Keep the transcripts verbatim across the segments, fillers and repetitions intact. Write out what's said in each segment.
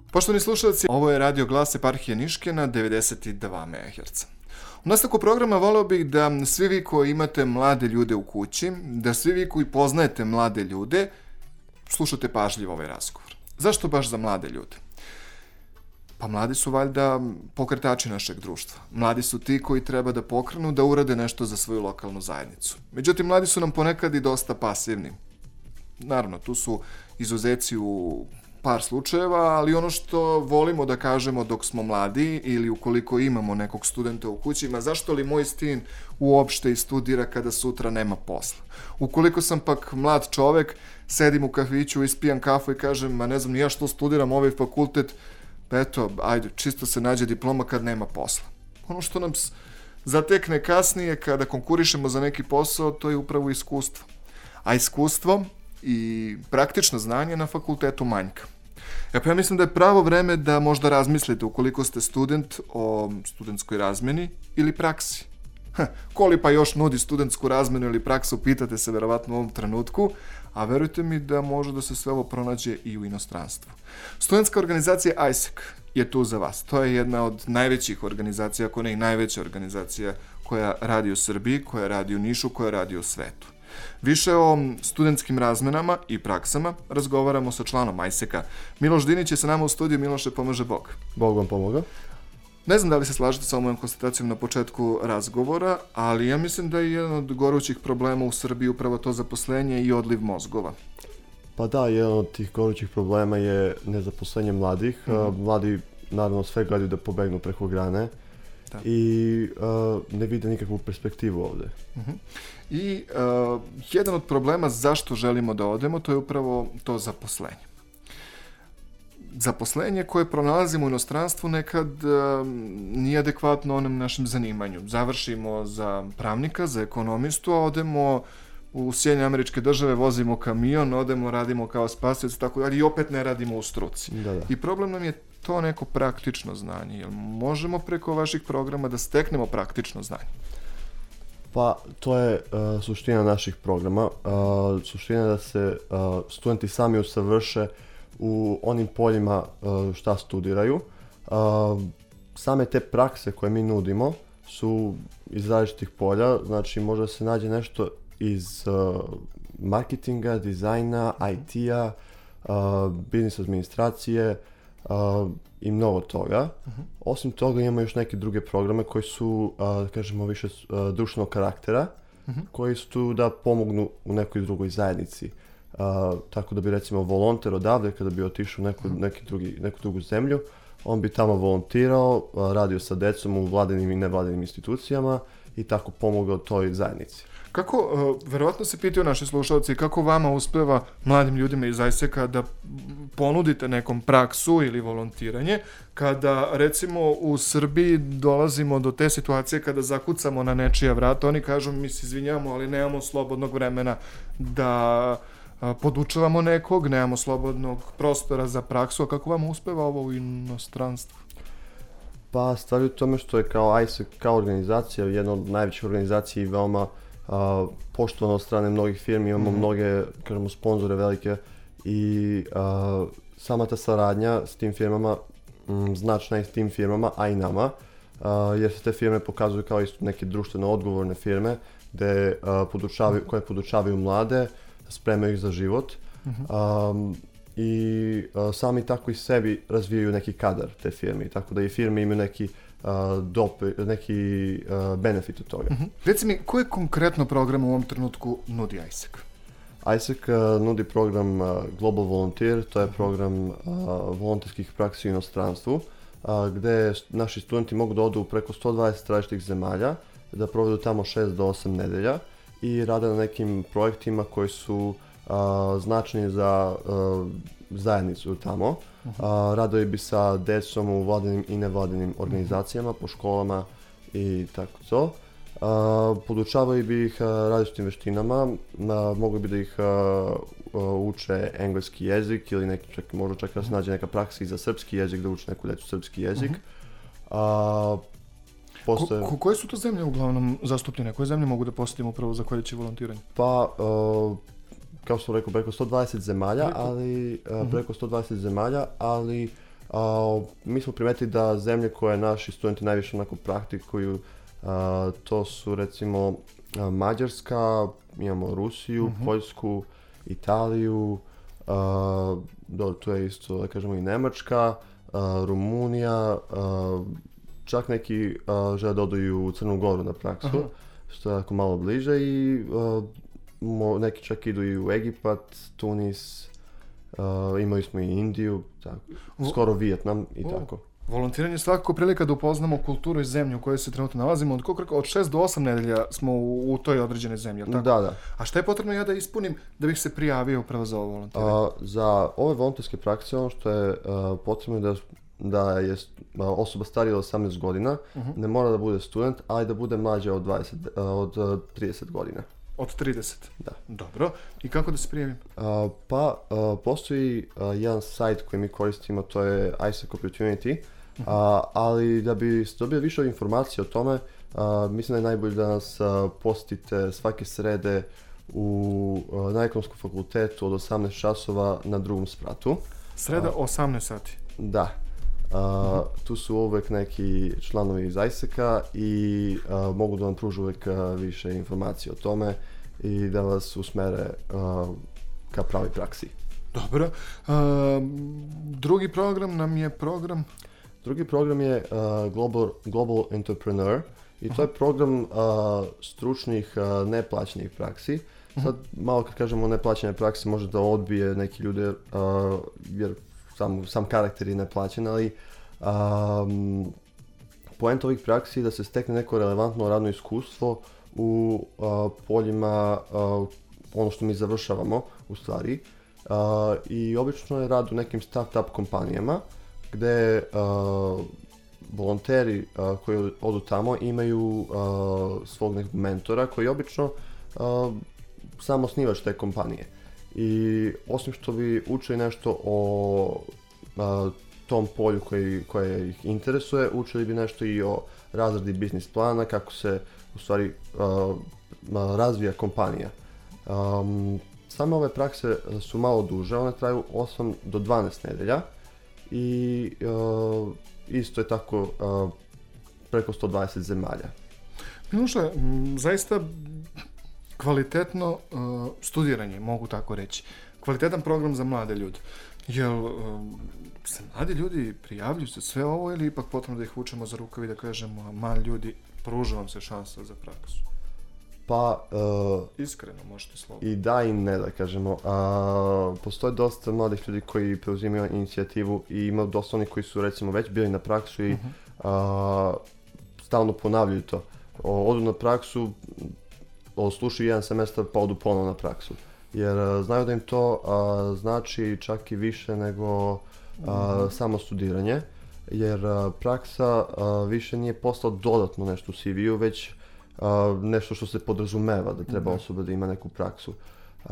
Poštovani slušalci, ovo je Radio Glas Eparhije Niške na devedeset dva megaherca. U nastavku programa voleo bih da svi vi koji imate mlade ljude u kući, da svi vi koji poznajete mlade ljude, slušate pažljivo ovaj razgovor. Zašto baš za mlade ljude? Pa mladi su valjda pokretači našeg društva. Mladi su ti koji treba da pokrenu, da urade nešto za svoju lokalnu zajednicu. Međutim, mladi su nam ponekad i dosta pasivni. Naravno, tu su izuzeci u par slučajeva, ali ono što volimo da kažemo dok smo mladi ili ukoliko imamo nekog studenta u kući, ma zašto li moj sin uopšte i studira kada sutra nema posla? Ukoliko sam pak mlad čovek, sedim u kafiću, ispijam kafu i kažem, ma ne znam ni ja što studiram ovaj fakultet, pa eto, ajde, čisto se nađe diploma kad nema posla. Ono što nam zatekne kasnije kada konkurišemo za neki posao, to je upravo iskustvo. A iskustvo i praktično znanje na fakultetu manjka. Ja, pa ja mislim da je pravo vreme da možda razmislite ukoliko ste student o studentskoj razmeni ili praksi. Ha, koli pa još nudi studentsku razmenu ili praksu, pitate se verovatno u ovom trenutku, a verujte mi da može da se sve ovo pronađe i u inostranstvu. Studentska organizacija I S E C je tu za vas. To je jedna od najvećih organizacija, ako ne i najveća organizacija koja radi u Srbiji, koja radi u Nišu, koja radi u svetu. Više o studentskim razmenama i praksama razgovaramo sa članom I S E C-a. Miloš Dinić je sa nama u studiju. Miloše, pomaže Bog. Bog vam pomoga. Ne znam da li se slažete sa mojom konstatacijom na početku razgovora, ali ja mislim da je jedan od gorućih problema u Srbiji upravo to zaposlenje i odliv mozgova. Pa da, jedan od tih gorućih problema je nezaposlenje mladih. Mm-hmm. Mladi, naravno, sve gledaju da pobegnu preko grane. Da. I uh, ne vide nikakvu perspektivu ovde. Uh-huh. I uh, jedan od problema zašto želimo da odemo, to je upravo to zaposlenje. Zaposlenje koje pronalazimo u inostranstvu nekad uh, nije adekvatno onom našem zanimanju. Završimo za pravnika, za ekonomistu, a odemo u Sjedinjene Američke Države, vozimo kamion, odemo, radimo kao spasioci, tako dalje, i opet ne radimo u struci. Da, da. I problem nam je to neko praktično znanje. Jel možemo preko vaših programa da steknemo praktično znanje? Pa to je uh, suština naših programa. Uh, suština je da se uh, studenti sami usavrše u onim poljima uh, šta studiraju. Uh, same te prakse koje mi nudimo su iz različitih polja, znači može da se nađe nešto iz uh, marketinga, dizajna, I T-a, uh, biznis administracije, Uh, i mnogo toga. Uh-huh. Osim toga imamo još neke druge programe koji su, uh, da kažemo, više uh, društvenog karaktera, uh-huh. koji su tu da pomognu u nekoj drugoj zajednici. Uh, tako da bi recimo volonter odavde kada bi otišao u neku, uh-huh. neki drugi, neku drugu zemlju, on bi tamo volontirao, uh, radio sa decom u vladinim i nevladinim institucijama i tako pomogao toj zajednici. Kako, uh, verovatno se pitaju naši slušalci, kako vama uspeva mladim ljudima iz I S E C-a da ponudite nekom praksu ili volontiranje, kada recimo u Srbiji dolazimo do te situacije kada zakucamo na nečija vrata, oni kažu mi se izvinjamo, ali nemamo slobodnog vremena da uh, podučavamo nekog, nemamo slobodnog prostora za praksu, a kako vama uspeva ovo u inostranstvu? Pa stvar je u tome što je kao I S E C, kao organizacija, jedna od najvećih organizacija i veoma Uh, poštovano od strane mnogih firmi, imamo mm-hmm. mnoge, kažemo, sponzore velike i uh, sama ta saradnja s tim firmama m, značna je s tim firmama, a i nama, uh, jer se te firme pokazuju kao isto neke društveno odgovorne firme gde, uh, podučavaju, koje podučavaju mlade, spremaju ih za život mm-hmm. um, i uh, sami tako i sebi razvijaju neki kadar te firme, tako da i firme imaju neki Uh, dop, neki uh, benefit od toga. Uh-huh. Reci mi, koji konkretno program u ovom trenutku nudi I S E C? I S E C uh, nudi program uh, Global Volunteer, to je program uh, volonterskih praksi u inostranstvu, uh, gde naši studenti mogu da odu preko sto dvadeset različitih zemalja, da provedu tamo šest do osam nedelja i rade na nekim projektima koji su uh, značni za uh, zajednicu tamo. Uh-huh. Uh, radovi bi sa decom u vladinim i nevladinim organizacijama, po školama i tako to. Uh, podučavaju bi ih uh, različitim veštinama, uh, mogli bi da ih uh, uh, uče engleski jezik ili neki, čak, možda čak da se nađe neka praksa i za srpski jezik, da uče neku decu srpski jezik. Uh-huh. Uh, postoje... Ko, koje su to zemlje uglavnom zastupljene? Koje zemlje mogu da posjetimo upravo za koje će volontiranje? Pa, uh, kao što rekao, preko sto dvadeset zemalja, ali uh, preko sto dvadeset zemalja, ali A, mi smo primetili da zemlje koje naši studenti najviše onako praktikuju, a, to su recimo a, Mađarska, imamo Rusiju, uh-huh. Poljsku, Italiju, a, do, to je isto da kažemo i Nemačka, a, Rumunija, a, čak neki a, žele da odu u Crnu Goru na praksu, uh-huh. što je jako malo bliže i a, mo, neki čak idu i u Egipat, Tunis, Uh, imali smo i Indiju, tako, skoro Vijetnam i o, tako. Volontiranje je svakako prilika da upoznamo kulturu i zemlju u kojoj se trenutno nalazimo. Od, koliko, od šest do osam nedelja smo u, u toj određenoj zemlji, tako? Da, da. A šta je potrebno ja da ispunim da bih se prijavio upravo za ovo volontiranje? Uh, za ove volonterske prakse ono što je uh, potrebno da, da je osoba starija od osamnaest godina, uh-huh. ne mora da bude student, ali da bude mlađa od, dvadeset, uh, od uh, trideset godina. Od trideset? Da. Dobro. I kako da se prijavim? Uh, pa, uh, postoji uh, jedan sajt koji mi koristimo, to je I S E C Opportunity, uh, ali da bi dobio više informacije o tome, uh, mislim da je najbolje da nas uh, posjetite svake srede u, uh, na ekonomskom fakultetu od osamnaest časova na drugom spratu. Sreda uh, osamnaest sati? Da. Uh, uh-huh. Tu su uvek neki članovi iz I S E C-a i uh, mogu da vam pružu uvek uh, više informacije o tome i da vas usmere uh, ka pravi praksi. Dobro. Uh, drugi program nam je program? Drugi program je uh, Global, Global Entrepreneur i to je program uh, stručnih uh, neplaćenih praksi. Sad malo kad kažemo neplaćene praksi može da odbije neki ljude uh, jer sam, sam karakter je neplaćen, ali um, poenta ovih praksi je da se stekne neko relevantno radno iskustvo u uh, poljima uh, ono što mi završavamo u stvari uh, i obično je rad u nekim start-up kompanijama gde uh, volonteri uh, koji odu tamo imaju uh, svog nekog mentora koji obično uh, sam osnivač te kompanije. I osim što bi učili nešto o a, tom polju koji, koje ih interesuje, učili bi nešto i o razradi biznis plana, kako se u stvari a, a, razvija kompanija. Um, same ove prakse su malo duže, one traju osam do dvanaest nedelja i a, isto je tako a, preko sto dvadeset zemalja. Miloše, zaista kvalitetno uh, studiranje, mogu tako reći. Kvalitetan program za mlade ljude. Jel uh, se mladi ljudi prijavljuju se sve ovo ili ipak potrebno da ih vučemo za rukavi da kažemo, ma ljudi, pruža vam se šansa za praksu? Pa... Uh, Iskreno, možete slobodno. I da i ne, da kažemo. Uh, postoje dosta mladih ljudi koji preuzimaju inicijativu i ima dosta onih koji su recimo već bili na praksu i uh-huh. uh, stalno ponavljaju to. O, odu na praksu, slušaju jedan semestar pa odu ponovno na praksu. Jer uh, znaju da im to uh, znači čak i više nego uh, mm-hmm. samo studiranje. Jer uh, praksa uh, više nije postala dodatno nešto u C V-u, već uh, nešto što se podrazumeva da treba mm-hmm. osoba da ima neku praksu. Uh,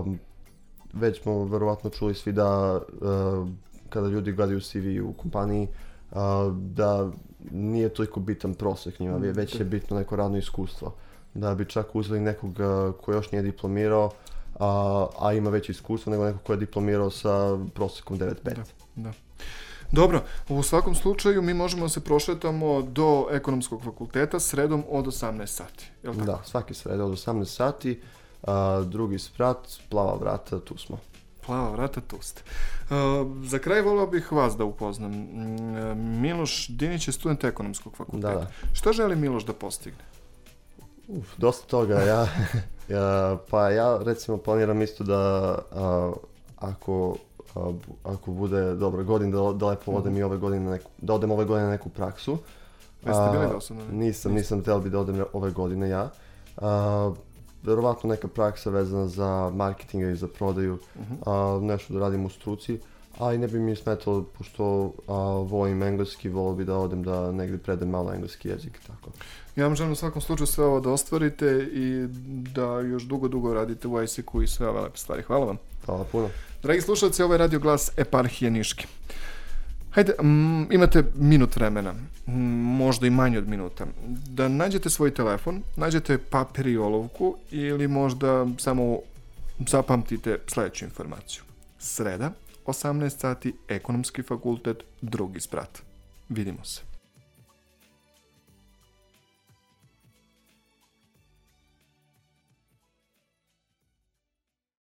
već smo verovatno čuli svi da uh, kada ljudi gledaju C V u kompaniji uh, da nije toliko bitan prosek njima, mm-hmm. već je bitno neko radno iskustvo. Da bi čak uzeli nekog ko još nije diplomirao, a, a ima već iskustvo nego nekog ko je diplomirao sa prosekom devet pet. Da, da. Dobro, u svakom slučaju mi možemo da se prošetamo do ekonomskog fakulteta sredom od osamnaest sati. Je li tako? Da, svaki sred od osamnaest sati, a, drugi sprat, plava vrata, tu smo. Plava vrata, tu ste. Uh, za kraj volio bih vas da upoznam. Uh, Miloš Dinić je student ekonomskog fakulteta. Da, da. Šta želi Miloš da postigne? Uf, dosta toga. Ja, ja, pa ja recimo planiram isto da a, ako, a, ako bude dobra godina da, da lepo odem i ove godine neku, da odem ove godine na neku praksu. Jeste bili da osadno? Nisam, nisam htio bi da odem ove godine ja. A, verovatno neka praksa vezana za marketing i za prodaju, uh-huh. a, nešto da radim u struci, ali ne bi mi smetalo, pošto a, volim engleski, volio bi da odem da negdje predem malo engleski jezik. Tako. Ja vam želim u svakom slučaju sve ovo da ostvarite i da još dugo, dugo radite u I S E C-u i sve ove lepe stvari. Hvala vam. Hvala puno. Dragi slušalci, ovo je Radio Glas Eparhije Niške. Hajde, m, imate minut vremena, m, možda i manje od minuta, da nađete svoj telefon, nađete papir i olovku ili možda samo zapamtite sljedeću informaciju. Sreda, osamnaest sati, Ekonomski fakultet, drugi sprat. Vidimo se.